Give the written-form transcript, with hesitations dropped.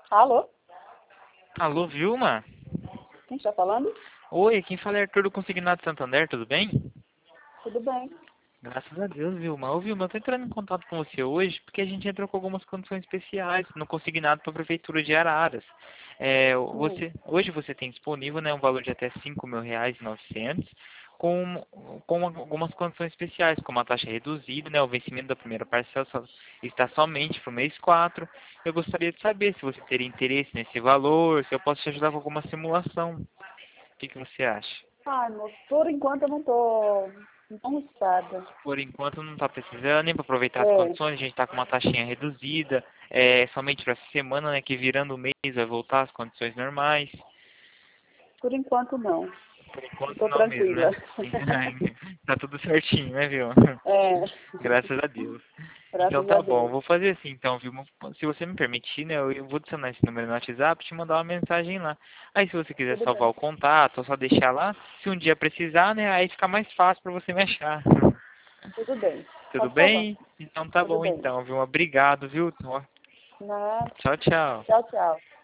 Alô? Alô, Vilma? Quem está falando? Oi, quem fala é Arthur do Consignado Santander, tudo bem? Tudo bem. Graças a Deus, Vilma. Ô, Vilma, eu tô entrando em contato com você hoje porque a gente entrou com algumas condições especiais no Consignado para a Prefeitura de Araras. Hoje você tem disponível, né, um valor de até R$ 5.900 com, com algumas condições especiais, como a taxa reduzida, né, o vencimento da primeira parcela está somente para o mês 4. Eu gostaria de saber se você teria interesse nesse valor, se eu posso te ajudar com alguma simulação. O que você acha? Ai, moço, por enquanto eu não tô interessada. Por enquanto não está precisando, nem para aproveitar as É, condições, a gente está com uma taxinha reduzida, somente para essa semana, né, que virando o mês vai voltar às condições normais. por enquanto não. Por Eu enquanto tô não mesmo, tranquila. né? Tá tudo certinho, né, viu? É, Graças a Deus. Então graças a tá bom, Deus. vou fazer assim então, viu? Se você me permitir, né, eu vou adicionar esse número no WhatsApp e te mandar uma mensagem lá. Aí se você quiser Tudo salvar bem, o contato, ou só deixar lá, se um dia precisar, né, aí fica mais fácil para você me achar. tudo bem. Tudo Pode salvar. bem? Então tá Tudo bom bem. então, viu? Obrigado, viu? Né? Tchau, tchau. Tchau, tchau.